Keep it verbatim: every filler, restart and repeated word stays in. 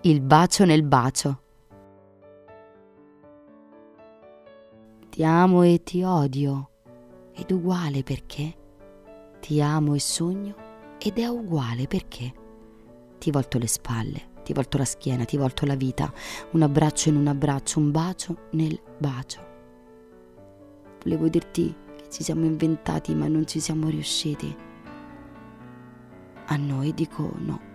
Il bacio nel bacio. Ti amo e ti odio, ed uguale perché. Ti amo e sogno, ed è uguale perché. Ti volto le spalle, ti volto la schiena, ti volto la vita. Un abbraccio in un abbraccio, un bacio nel bacio. Volevo dirti che ci siamo inventati ma non ci siamo riusciti. A noi dico no.